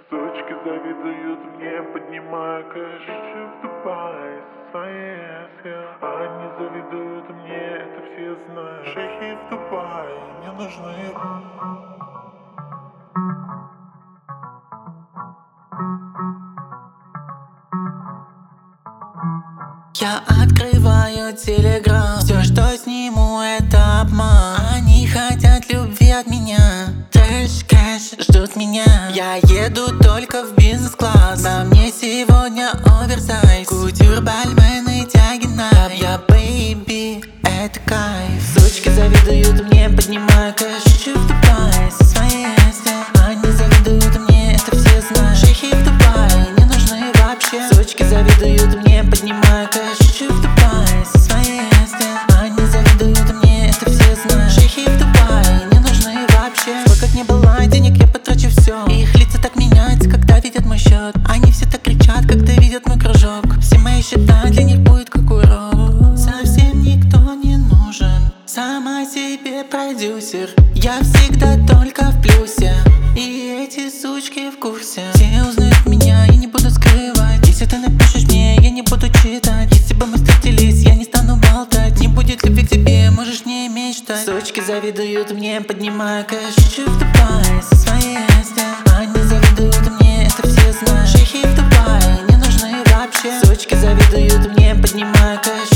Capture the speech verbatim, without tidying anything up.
Сучки завидуют мне, поднимая кэш в Дубае со своей эс. Они завидуют мне, это все знают. Шейхи в Дубае не нужны. Я открываю телеграм, все, что сниму, это обман. Они хотят любви от меня, трэш, кэш, ждут меня. Я еду только в бизнес-класс, на мне сегодня оверсайз. Кутюр, бальмены, тяги на я, бэйби, это кайф. Сучки завидуют мне, поднимая кэш в Дубае со своей эс. Они завидуют мне, это все знают. Шейхи в Дубае не нужны вообще. Сучки завидуют мне, поднимая кэш в Дубае со своей эс. Они завидуют мне, это все знают. Шейхи в Дубае не нужны вообще. Сколько не было денег, я потрачу все. Их лица так меняются, когда видят мой счет. Они все так кричат, когда видят мой кружок. Все мои счета для них будет как урок. Совсем никто не нужен, сама себе продюсер. Я всегда только в плюсе, и эти сучки в курсе. Все узнают меня, я не буду скрывать. Если ты напишешь мне, я не буду читать. Если бы мы встретились, я не стану болтать. Не будет любви к тебе, можешь не мечтать. Сучки завидуют мне, поднимая кэш в Дубае со своей эс. Они завидуют мне, это все знают. Шейхи в Дубае не нужны вообще. Сучки завидуют мне, поднимая кэш